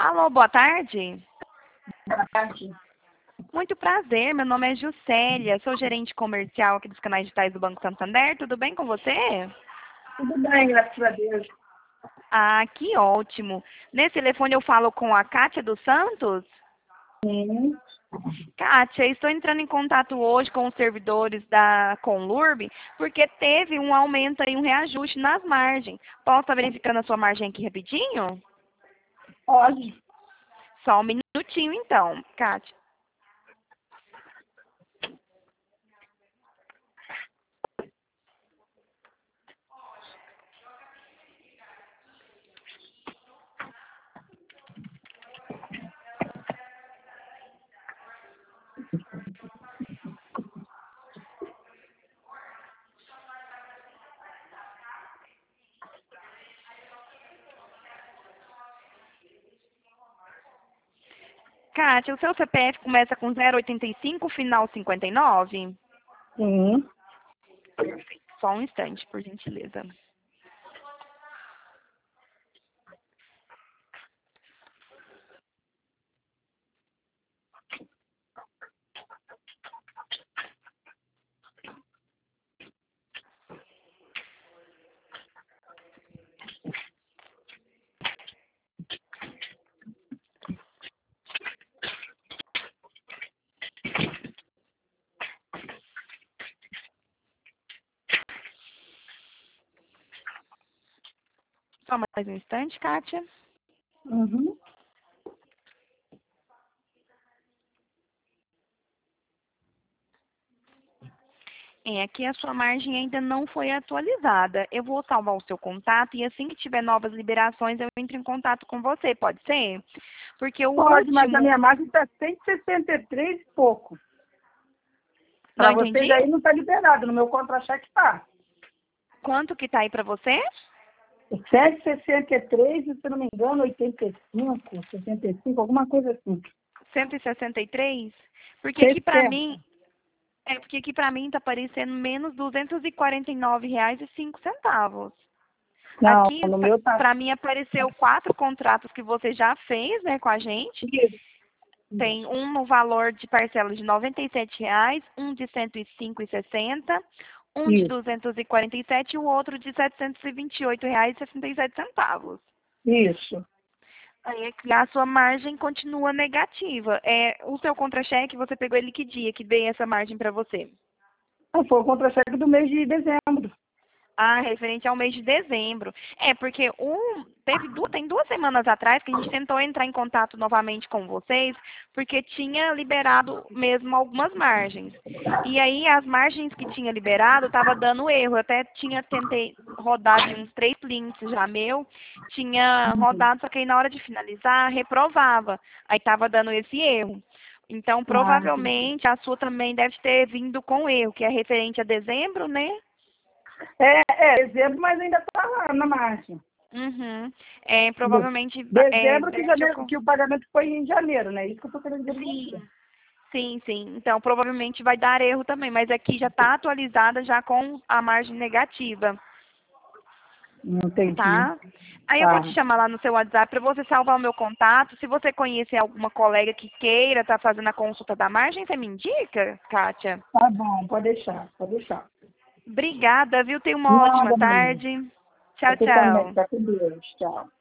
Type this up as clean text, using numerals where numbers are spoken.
Alô, boa tarde. Boa tarde. Muito prazer, meu nome é Juscelia, sou gerente comercial aqui dos canais digitais do Banco Santander. Tudo bem com você? Tudo bem, graças a Deus. Ah, que ótimo. Nesse telefone eu falo com a Kátia dos Santos. Sim. Kátia, estou entrando em contato hoje com os servidores da Conlurb, porque teve um aumento e um reajuste nas margens. Posso estar verificando a sua margem aqui rapidinho? Pode. Só um minutinho então, Kátia. Kátia, o seu CPF começa com 085, final 59? Sim. Só um instante, por gentileza. Só mais um instante, Kátia. Uhum. Aqui a sua margem ainda não foi atualizada. Eu vou salvar o seu contato e assim que tiver novas liberações eu entro em contato com você, pode ser? Porque o Pode, mas a último... minha margem está 163 e pouco. Não Para entendi? vocês aí não está liberado, no meu contra-cheque está. Quanto que tá aí para você? 163, se eu não me engano, 85, 65, alguma coisa assim. 163? Porque aqui para 60. mim... porque aqui para mim tá aparecendo menos R$ 249,05. Não, Aqui, no meu está. para mim, apareceu 4 contratos que você já fez, né, com a gente. Tem um no valor de parcela de R$ 97,00, um de R$ 105,60, um de R$ Isso, 247 e o outro de R$ 728,67. isso. Aí aqui a sua margem continua negativa. O seu contra-cheque, você pegou ele que dia que veio essa margem para você? Foi o contra-cheque do mês de dezembro. Ah, referente ao mês de dezembro. Porque tem 2 semanas atrás que a gente tentou entrar em contato novamente com vocês, porque tinha liberado mesmo algumas margens. E aí as margens que tinha liberado estava dando erro. Eu até tentei rodar de uns 3 clientes já meu, tinha rodado, só que aí na hora de finalizar, reprovava. Aí estava dando esse erro. Então, Ah, entendi. provavelmente, a sua também deve ter vindo com erro, que é referente a dezembro, né? Dezembro, mas ainda está lá na margem. Uhum. Provavelmente Dezembro que, deve ter que o pagamento foi em janeiro, né? Isso que eu estou querendo dizer para sim, você. sim, sim. Então provavelmente vai dar erro também, mas aqui já está atualizada já com a margem negativa, Não entendi. tá? Aí eu vou te Tá. chamar lá no seu WhatsApp para você salvar o meu contato. Se você conhecer alguma colega que queira estar fazendo a consulta da margem, você me indica, Kátia? Tá bom, pode deixar, pode deixar. Obrigada, viu? Tenha uma ótima Nada, menina. tarde. Tchau, Você também, tchau. tá com Deus. Tchau.